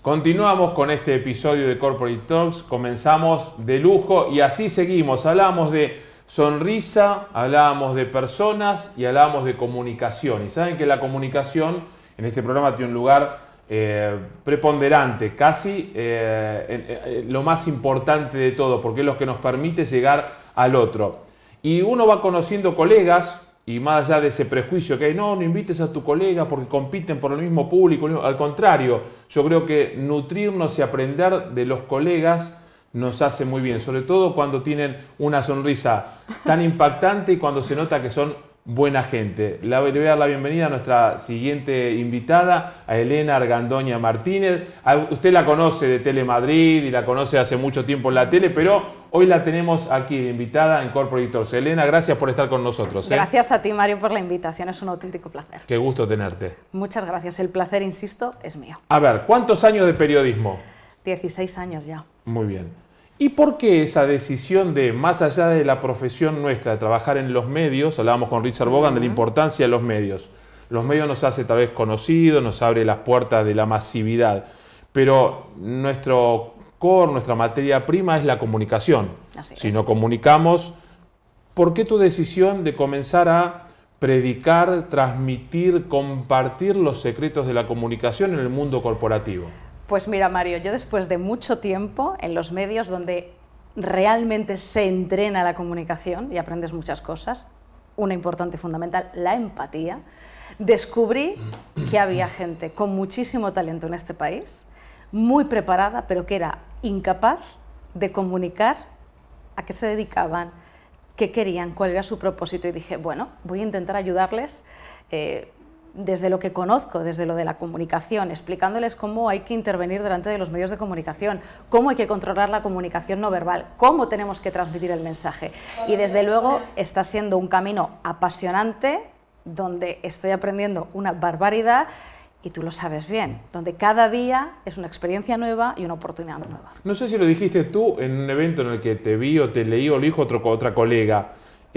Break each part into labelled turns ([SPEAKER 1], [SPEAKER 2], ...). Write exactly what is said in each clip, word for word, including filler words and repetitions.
[SPEAKER 1] Continuamos con este episodio de Corporate Talks, comenzamos de lujo y así seguimos. Hablamos de sonrisa, hablábamos de personas y hablábamos de comunicación. Y saben que la comunicación en este programa tiene un lugar eh, preponderante, casi eh, eh, eh, lo más importante de todo, porque es lo que nos permite llegar al otro. Y uno va conociendo colegas, y más allá de ese prejuicio que hay, no, no invites a tu colega porque compiten por el mismo público. Al contrario, yo creo que nutrirnos y aprender de los colegas nos hace muy bien, sobre todo cuando tienen una sonrisa tan impactante y cuando se nota que son buena gente. Le voy a dar la bienvenida a nuestra siguiente invitada, a Elena Argandoña Martínez. Usted la conoce de Telemadrid y la conoce hace mucho tiempo en la tele, pero hoy la tenemos aquí de invitada en Corporate Talks. Elena, gracias por estar con nosotros. ¿eh?
[SPEAKER 2] Gracias a ti, Mario, por la invitación. Es un auténtico placer.
[SPEAKER 1] Qué gusto tenerte.
[SPEAKER 2] Muchas gracias. El placer, insisto, es mío.
[SPEAKER 1] A ver, ¿cuántos años de periodismo?
[SPEAKER 2] dieciséis años ya.
[SPEAKER 1] Muy bien. ¿Y por qué esa decisión de, más allá de la profesión nuestra, de trabajar en los medios, hablábamos con Richard Vaughan de la importancia de los medios? Los medios nos hace tal vez conocidos, nos abre las puertas de la masividad, pero nuestro core, nuestra materia prima es la comunicación.
[SPEAKER 2] Así es.
[SPEAKER 1] Si no comunicamos, ¿por qué tu decisión de comenzar a predicar, transmitir, compartir los secretos de la comunicación en el mundo corporativo?
[SPEAKER 2] Pues mira, Mario, yo después de mucho tiempo en los medios donde realmente se entrena la comunicación y aprendes muchas cosas, una importante y fundamental, la empatía, descubrí que había gente con muchísimo talento en este país, muy preparada, pero que era incapaz de comunicar a qué se dedicaban, qué querían, cuál era su propósito. Y dije, bueno, voy a intentar ayudarles eh, desde lo que conozco, desde lo de la comunicación, explicándoles cómo hay que intervenir delante de los medios de comunicación, cómo hay que controlar la comunicación no verbal, cómo tenemos que transmitir el mensaje. Y desde luego está siendo un camino apasionante, donde estoy aprendiendo una barbaridad, y tú lo sabes bien, donde cada día es una experiencia nueva y una oportunidad nueva.
[SPEAKER 1] No sé si lo dijiste tú en un evento en el que te vi o te leí o lo dijo otro, otra colega.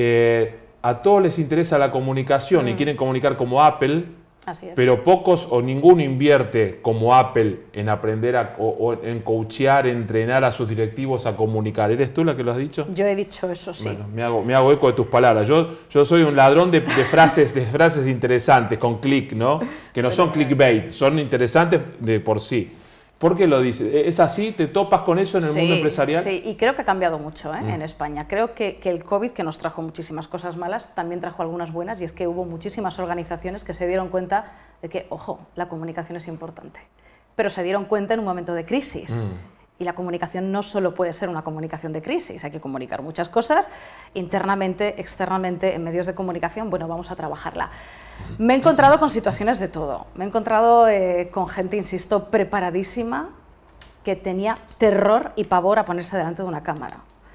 [SPEAKER 1] Eh, A todos les interesa la comunicación mm. y quieren comunicar como Apple,
[SPEAKER 2] Así es.
[SPEAKER 1] Pero pocos o ninguno invierte como Apple en aprender a, o, o en coachear, entrenar a sus directivos a comunicar. ¿Eres tú la que lo has dicho?
[SPEAKER 2] Yo he dicho eso, sí.
[SPEAKER 1] Bueno, me hago, me hago eco de tus palabras. Yo, yo soy un ladrón de, de, frases, de frases interesantes con click, ¿no? Que no son clickbait, son interesantes de por sí. ¿Por qué lo dices? ¿Es así? ¿Te topas con eso en el
[SPEAKER 2] sí,
[SPEAKER 1] mundo empresarial?
[SPEAKER 2] Sí, y creo que ha cambiado mucho ¿eh?
[SPEAKER 1] mm.
[SPEAKER 2] en España. Creo que, que el COVID, que nos trajo muchísimas cosas malas, también trajo algunas buenas, y es que hubo muchísimas organizaciones que se dieron cuenta de que, ojo, la comunicación es importante. Pero se dieron cuenta en un momento de crisis. Mm. Y la comunicación no solo puede ser una comunicación de crisis, hay que comunicar muchas cosas, internamente, externamente, en medios de comunicación. Bueno, vamos a trabajarla. Me he encontrado con situaciones de todo. Me he encontrado eh, con gente, insisto, preparadísima, que tenía terror y pavor a ponerse delante de una cámara.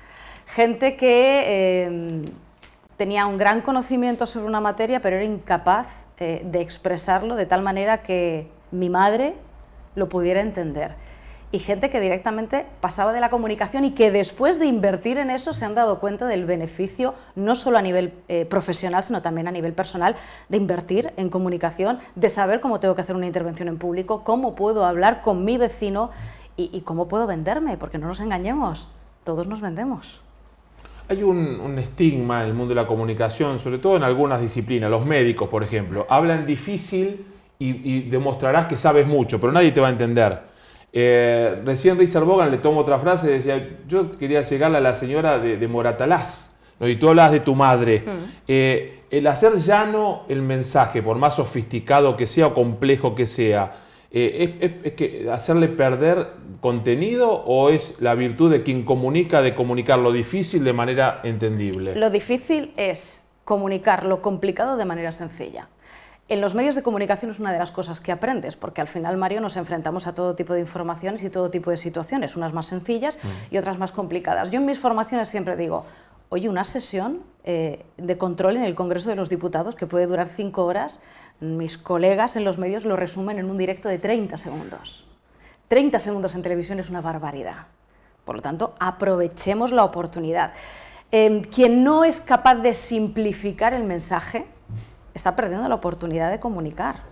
[SPEAKER 2] Gente que eh, tenía un gran conocimiento sobre una materia, pero era incapaz eh, de expresarlo de tal manera que mi madre lo pudiera entender. Y gente que directamente pasaba de la comunicación y que después de invertir en eso se han dado cuenta del beneficio, no solo a nivel eh, profesional, sino también a nivel personal, de invertir en comunicación, de saber cómo tengo que hacer una intervención en público, cómo puedo hablar con mi vecino y, y cómo puedo venderme, porque no nos engañemos, todos nos vendemos.
[SPEAKER 1] Hay un, un estigma en el mundo de la comunicación, sobre todo en algunas disciplinas. Los médicos, por ejemplo, hablan difícil y, y demostrarás que sabes mucho, pero nadie te va a entender. Eh, recién Richard Vaughan le tomo otra frase, decía, yo quería llegarle a la señora de, de Moratalaz, ¿no? Y tú hablas de tu madre. Mm. Eh, el hacer llano el mensaje, por más sofisticado que sea o complejo que sea, eh, ¿es, es, es que hacerle perder contenido o es la virtud de quien comunica de comunicar lo difícil de manera entendible?
[SPEAKER 2] Lo difícil es comunicar lo complicado de manera sencilla. En los medios de comunicación es una de las cosas que aprendes, porque al final, Mario, nos enfrentamos a todo tipo de informaciones y todo tipo de situaciones, unas más sencillas mm. y otras más complicadas. Yo en mis formaciones siempre digo, oye, una sesión eh, de control en el Congreso de los Diputados que puede durar cinco horas, mis colegas en los medios lo resumen en un directo de treinta segundos. treinta segundos en televisión es una barbaridad. Por lo tanto, aprovechemos la oportunidad. Eh, quien no es capaz de simplificar el mensaje está perdiendo la oportunidad de comunicar.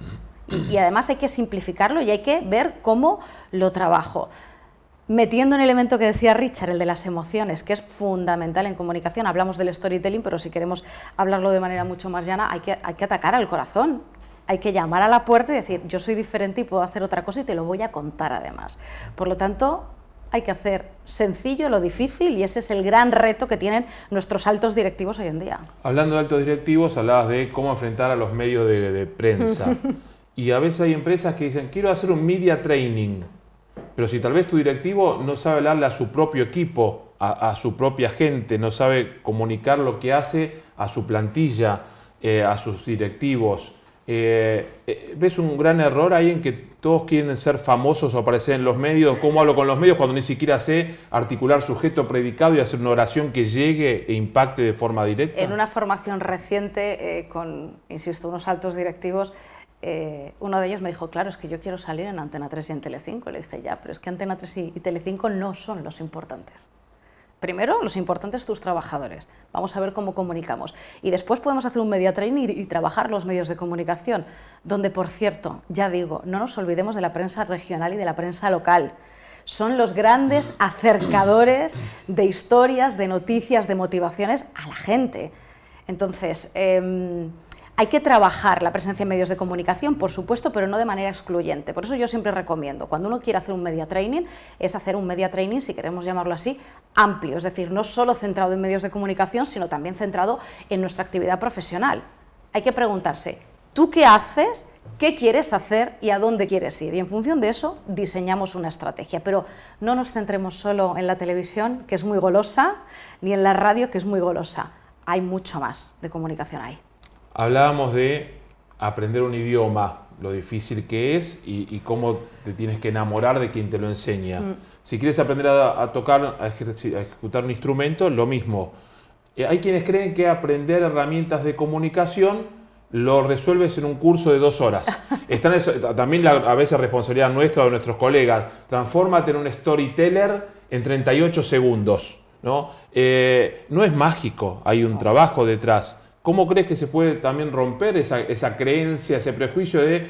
[SPEAKER 2] Y, y además hay que simplificarlo y hay que ver cómo lo trabajo. Metiendo en el elemento que decía Richard, el de las emociones, que es fundamental en comunicación. Hablamos del storytelling, pero si queremos hablarlo de manera mucho más llana, hay que, hay que atacar al corazón. Hay que llamar a la puerta y decir, yo soy diferente y puedo hacer otra cosa y te lo voy a contar además. Por lo tanto, hay que hacer sencillo lo difícil y ese es el gran reto que tienen nuestros altos directivos hoy en día.
[SPEAKER 1] Hablando de altos directivos, hablabas de cómo enfrentar a los medios de, de prensa. Y a veces hay empresas que dicen, quiero hacer un media training. Pero si tal vez tu directivo no sabe hablarle a su propio equipo, a, a su propia gente, no sabe comunicar lo que hace a su plantilla, eh, a sus directivos, eh, eh, ¿ves un gran error ahí en que todos quieren ser famosos o aparecer en los medios? ¿Cómo hablo con los medios cuando ni siquiera sé articular sujeto predicado y hacer una oración que llegue e impacte de forma directa?
[SPEAKER 2] En una formación reciente eh, con, insisto, unos altos directivos, Eh, uno de ellos me dijo, claro, es que yo quiero salir en Antena tres y en Telecinco. Le dije, ya, pero es que Antena tres y, y Telecinco no son los importantes. Primero, los importantes tus trabajadores. Vamos a ver cómo comunicamos. Y después podemos hacer un media training y, y trabajar los medios de comunicación, donde, por cierto, ya digo, no nos olvidemos de la prensa regional y de la prensa local. Son los grandes acercadores de historias, de noticias, de motivaciones a la gente. Entonces, eh, hay que trabajar la presencia en medios de comunicación, por supuesto, pero no de manera excluyente. Por eso yo siempre recomiendo, cuando uno quiere hacer un media training, es hacer un media training, si queremos llamarlo así, amplio. Es decir, no solo centrado en medios de comunicación, sino también centrado en nuestra actividad profesional. Hay que preguntarse, ¿tú qué haces? ¿Qué quieres hacer y a dónde quieres ir? Y en función de eso diseñamos una estrategia. Pero no nos centremos solo en la televisión, que es muy golosa, ni en la radio, que es muy golosa. Hay mucho más de comunicación ahí.
[SPEAKER 1] Hablábamos de aprender un idioma, lo difícil que es y, y cómo te tienes que enamorar de quien te lo enseña. Mm. Si quieres aprender a, a tocar, a, ejercer, a ejecutar un instrumento, lo mismo. Eh, hay quienes creen que aprender herramientas de comunicación lo resuelves en un curso de dos horas. Están eso, también la, a veces responsabilidad nuestra o de nuestros colegas. Transfórmate en un storyteller en treinta y ocho segundos. ¿No? Eh, no es mágico, hay un trabajo detrás. ¿Cómo crees que se puede también romper esa, esa creencia, ese prejuicio de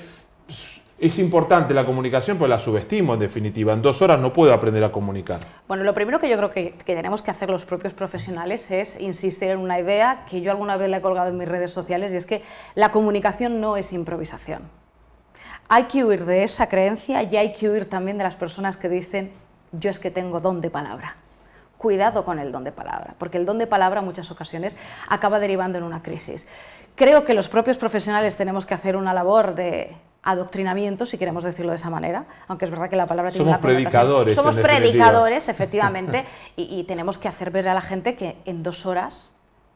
[SPEAKER 1] es importante la comunicación, pero la subestimo en definitiva? En dos horas no puedo aprender a comunicar.
[SPEAKER 2] Bueno, lo primero que yo creo que, que tenemos que hacer los propios profesionales es insistir en una idea que yo alguna vez la he colgado en mis redes sociales y es que la comunicación no es improvisación. Hay que huir de esa creencia y hay que huir también de las personas que dicen yo es que tengo don de palabra. Cuidado con el don de palabra, porque el don de palabra en muchas ocasiones acaba derivando en una crisis. Creo que los propios profesionales tenemos que hacer una labor de adoctrinamiento, si queremos decirlo de esa manera, aunque es verdad que la palabra tiene
[SPEAKER 1] Somos
[SPEAKER 2] una connotación.
[SPEAKER 1] predicadores.
[SPEAKER 2] Somos predicadores, efectivamente, y, y tenemos que hacer ver a la gente que en dos horas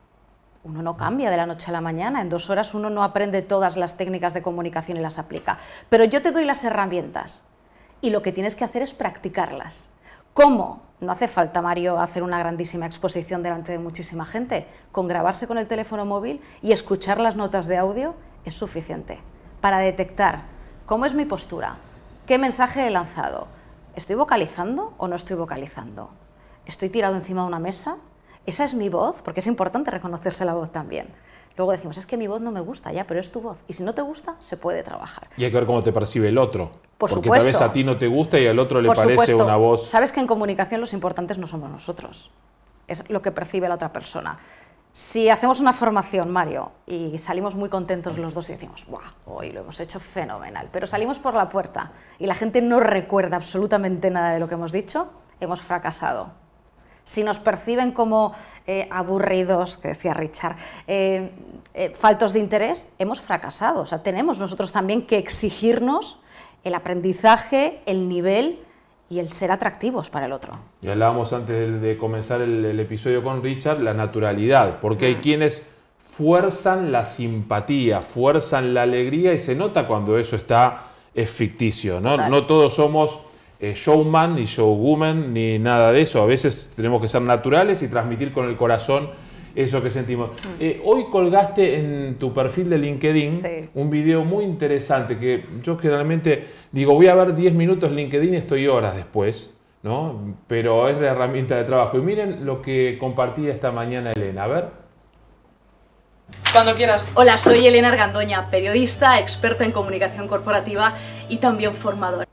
[SPEAKER 2] uno no cambia de la noche a la mañana, en dos horas uno no aprende todas las técnicas de comunicación y las aplica. Pero yo te doy las herramientas y lo que tienes que hacer es practicarlas. ¿Cómo? No hace falta, Mario, hacer una grandísima exposición delante de muchísima gente. Con grabarse con el teléfono móvil y escuchar las notas de audio es suficiente para detectar cómo es mi postura, qué mensaje he lanzado, ¿estoy vocalizando o no estoy vocalizando? ¿Estoy tirado encima de una mesa? ¿Esa es mi voz? Porque es importante reconocerse la voz también. Luego decimos, es que mi voz no me gusta ya, pero es tu voz. Y si no te gusta, se puede trabajar.
[SPEAKER 1] Y hay que ver cómo te percibe el otro.
[SPEAKER 2] Por
[SPEAKER 1] Porque
[SPEAKER 2] supuesto.
[SPEAKER 1] tal vez a ti no te gusta y al otro le
[SPEAKER 2] Por
[SPEAKER 1] parece
[SPEAKER 2] supuesto.
[SPEAKER 1] una voz...
[SPEAKER 2] Sabes que en comunicación los importantes no somos nosotros. Es lo que percibe la otra persona. Si hacemos una formación, Mario, y salimos muy contentos los dos y decimos, ¡buah! Hoy lo hemos hecho fenomenal. Pero salimos por la puerta y la gente no recuerda absolutamente nada de lo que hemos dicho, hemos fracasado. Si nos perciben como eh, aburridos, que decía Richard, eh, eh, faltos de interés, hemos fracasado. O sea, tenemos nosotros también que exigirnos el aprendizaje, el nivel y el ser atractivos para el otro.
[SPEAKER 1] Y hablábamos antes de, de comenzar el, el episodio con Richard, la naturalidad, porque hay quienes fuerzan la simpatía, fuerzan la alegría y se nota cuando eso está es ficticio, ¿no? No todos somos eh, showman ni showwoman ni nada de eso, a veces tenemos que ser naturales y transmitir con el corazón eso que sentimos. Mm. Eh, hoy colgaste en tu perfil de LinkedIn sí. un video muy interesante que yo generalmente digo, voy a ver diez minutos LinkedIn y estoy horas después, ¿no? Pero es la herramienta de trabajo. Y miren lo que compartía esta mañana Elena, a ver.
[SPEAKER 3] Cuando quieras.
[SPEAKER 4] Hola, soy Elena Argandoña, periodista, experta en comunicación corporativa y también formadora.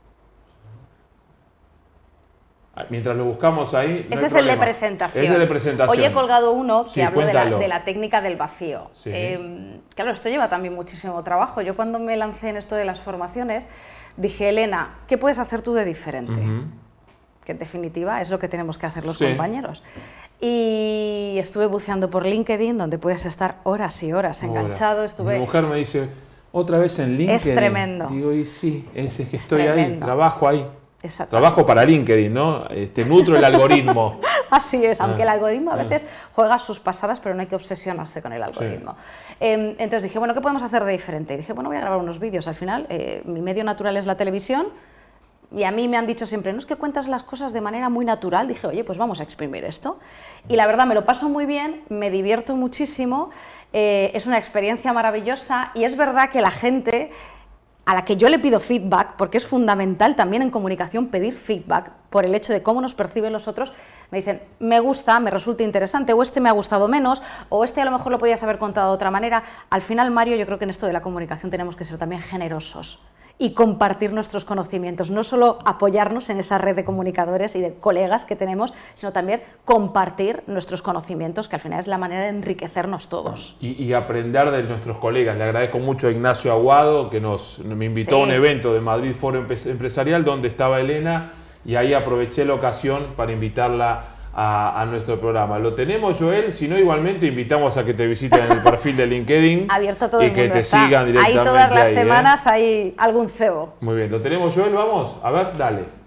[SPEAKER 1] Mientras lo buscamos ahí.
[SPEAKER 2] Este
[SPEAKER 1] no
[SPEAKER 2] es el de presentación.
[SPEAKER 1] Este es el de presentación.
[SPEAKER 2] Hoy he colgado uno que
[SPEAKER 1] sí,
[SPEAKER 2] hablo de la,
[SPEAKER 1] cuéntalo.
[SPEAKER 2] de la técnica del vacío.
[SPEAKER 1] Sí.
[SPEAKER 2] Eh, claro, esto lleva también muchísimo trabajo. Yo cuando me lancé en esto de las formaciones, dije, Elena, ¿qué puedes hacer tú de diferente? Uh-huh. Que en definitiva es lo que tenemos que hacer los sí. compañeros. Y estuve buceando por LinkedIn, donde puedes estar horas y horas enganchado. Estuve...
[SPEAKER 1] Mi mujer me dice, otra vez en LinkedIn.
[SPEAKER 2] Es tremendo.
[SPEAKER 1] Digo, y sí, es, es que
[SPEAKER 2] es
[SPEAKER 1] estoy
[SPEAKER 2] tremendo.
[SPEAKER 1] ahí, trabajo ahí. Trabajo para LinkedIn, ¿no? Este, nutro el algoritmo.
[SPEAKER 2] Así es, aunque ah, el algoritmo a veces ah. juega sus pasadas, pero no hay que obsesionarse con el algoritmo. Sí. Eh, entonces dije, bueno, ¿qué podemos hacer de diferente? Y dije, bueno, voy a grabar unos vídeos. Al final, eh, mi medio natural es la televisión, y a mí me han dicho siempre, no es que cuentas las cosas de manera muy natural. Dije, oye, pues vamos a exprimir esto. Y la verdad, me lo paso muy bien, me divierto muchísimo, eh, es una experiencia maravillosa, y es verdad que la gente... a la que yo le pido feedback, porque es fundamental también en comunicación pedir feedback por el hecho de cómo nos perciben los otros, me dicen, me gusta, me resulta interesante, o este me ha gustado menos, o este a lo mejor lo podías haber contado de otra manera. Al final, Mario, yo creo que en esto de la comunicación tenemos que ser también generosos y compartir nuestros conocimientos, no solo apoyarnos en esa red de comunicadores y de colegas que tenemos, sino también compartir nuestros conocimientos, que al final es la manera de enriquecernos todos.
[SPEAKER 1] Y, y aprender de nuestros colegas. Le agradezco mucho a Ignacio Aguado, que nos, me invitó sí. a un evento de Madrid Foro Empresarial, donde estaba Elena, y ahí aproveché la ocasión para invitarla a, a nuestro programa. Lo tenemos, Joel, si no, igualmente invitamos a que te visiten en el perfil de LinkedIn.
[SPEAKER 2] Abierto a todo
[SPEAKER 1] y
[SPEAKER 2] el mundo.
[SPEAKER 1] que te
[SPEAKER 2] está.
[SPEAKER 1] sigan directamente.
[SPEAKER 2] Ahí todas las
[SPEAKER 1] ahí,
[SPEAKER 2] semanas
[SPEAKER 1] ¿eh?
[SPEAKER 2] hay algún cebo.
[SPEAKER 1] Muy bien, lo tenemos, Joel, vamos. A ver, dale.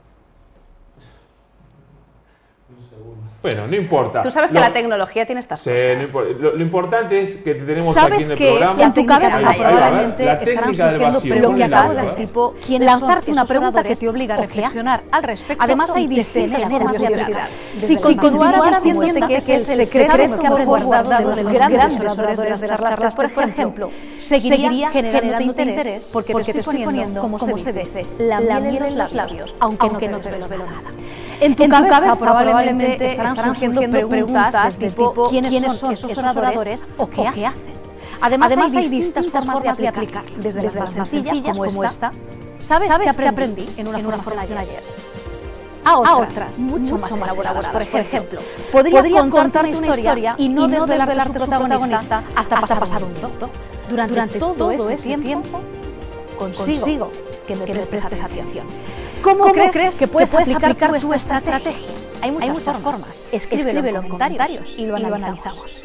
[SPEAKER 1] Bueno, no importa.
[SPEAKER 2] Tú sabes que lo, la tecnología tiene estas
[SPEAKER 1] sí,
[SPEAKER 2] cosas.
[SPEAKER 1] No lo, lo importante es que te tenemos aquí en el
[SPEAKER 2] que
[SPEAKER 1] programa.
[SPEAKER 2] En tu cabeza
[SPEAKER 1] ahí,
[SPEAKER 2] probablemente
[SPEAKER 1] ahí
[SPEAKER 2] estarán surgiendo
[SPEAKER 5] preguntas del tipo lanzarte una pregunta que te obliga a reflexionar al respecto.
[SPEAKER 2] Además hay distintas formas de curiosidad.
[SPEAKER 5] Si continuara diciendo que es el secreto que hemos guardado de los grandes oradores de las charlas, por ejemplo, seguiría generando interés porque te estoy poniendo, como se dice, la miel en los labios, aunque no te desvelo nada.
[SPEAKER 2] En tu, en tu cabeza, cabeza probablemente,
[SPEAKER 5] probablemente estarán surgiendo preguntas de tipo ¿quiénes son esos oradores o qué hacen?
[SPEAKER 2] Además,
[SPEAKER 5] Además
[SPEAKER 2] hay,
[SPEAKER 5] hay distintas formas de aplicar, aplicar desde, desde las más sencillas, sencillas como esta. ¿Sabes, ¿Sabes qué aprendí, aprendí en una, en una formación ayer?
[SPEAKER 2] A otras,
[SPEAKER 5] a otras mucho, mucho más elaboradas.
[SPEAKER 2] Por ejemplo,
[SPEAKER 5] podría, podría contarte una historia y no desvelarte su protagonista hasta, hasta pasar un tonto.
[SPEAKER 2] Durante, Durante todo, todo ese tiempo, tiempo consigo, consigo que me prestes atención.
[SPEAKER 5] ¿Cómo, ¿Cómo crees, crees que puedes, que puedes aplicar, aplicar tu estrategia? estrategia?
[SPEAKER 2] Hay muchas, Hay muchas formas. formas. Escríbelo, Escríbelo en comentarios y lo, y lo analizamos.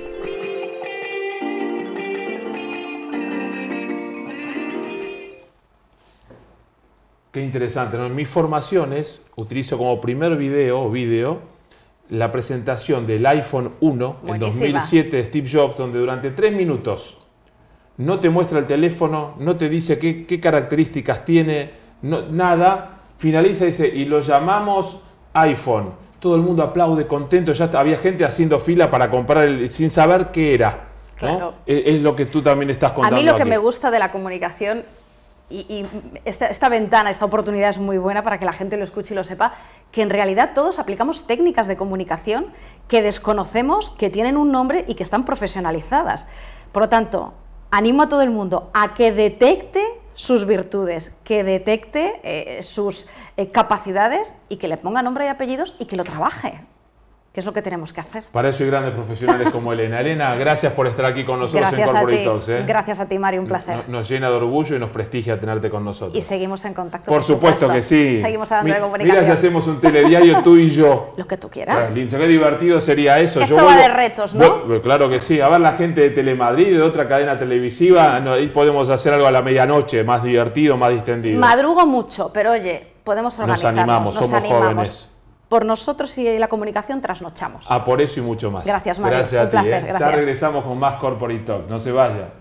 [SPEAKER 1] Qué interesante, ¿no? En mis formaciones utilizo como primer video o video la presentación del iPhone uno en dos mil siete de Steve Jobs, donde durante tres minutos no te muestra el teléfono, no te dice qué, qué características tiene, no, nada. Finaliza y dice, y lo llamamos iPhone. Todo el mundo aplaude, contento. Ya había gente haciendo fila para comprar el, sin saber qué era. Claro. ¿No? Es, es lo que tú también estás contando.
[SPEAKER 2] A mí lo que
[SPEAKER 1] aquí.
[SPEAKER 2] me gusta de la comunicación, y, y esta, esta ventana, esta oportunidad es muy buena para que la gente lo escuche y lo sepa, que en realidad todos aplicamos técnicas de comunicación que desconocemos, que tienen un nombre y que están profesionalizadas. Por lo tanto, animo a todo el mundo a que detecte sus virtudes, que detecte eh, sus eh, capacidades y que le ponga nombre y apellidos y que lo trabaje, que es lo que tenemos que hacer.
[SPEAKER 1] Para eso hay grandes profesionales como Elena. Elena, gracias por estar aquí con nosotros
[SPEAKER 2] gracias
[SPEAKER 1] en Corporate
[SPEAKER 2] a ti.
[SPEAKER 1] Talks. ¿eh?
[SPEAKER 2] Gracias a ti, Mario, un placer.
[SPEAKER 1] Nos, nos llena de orgullo y nos prestigia tenerte con nosotros.
[SPEAKER 2] Y seguimos en contacto.
[SPEAKER 1] Por, por supuesto, supuesto que sí.
[SPEAKER 2] Seguimos hablando
[SPEAKER 1] Mi,
[SPEAKER 2] de comunicación.
[SPEAKER 1] Mira si hacemos un telediario tú y yo.
[SPEAKER 2] Lo que tú quieras.
[SPEAKER 1] Bueno, qué divertido sería eso.
[SPEAKER 2] Esto
[SPEAKER 1] yo
[SPEAKER 2] va
[SPEAKER 1] vuelvo,
[SPEAKER 2] de retos, ¿no?
[SPEAKER 1] Vuelvo, claro que sí. A ver la gente de Telemadrid, de otra cadena televisiva, no, ahí podemos hacer algo a la medianoche, más divertido, más distendido.
[SPEAKER 2] Madrugo mucho, pero oye, podemos organizarnos.
[SPEAKER 1] Nos animamos,
[SPEAKER 2] nos
[SPEAKER 1] somos
[SPEAKER 2] animamos.
[SPEAKER 1] jóvenes.
[SPEAKER 2] Por nosotros y la comunicación trasnochamos.
[SPEAKER 1] A por eso y mucho más.
[SPEAKER 2] Gracias, Mario.
[SPEAKER 1] Gracias a
[SPEAKER 2] un
[SPEAKER 1] ti.
[SPEAKER 2] placer,
[SPEAKER 1] ¿eh?
[SPEAKER 2] gracias.
[SPEAKER 1] Ya regresamos con más Corporate Talk. No se vaya.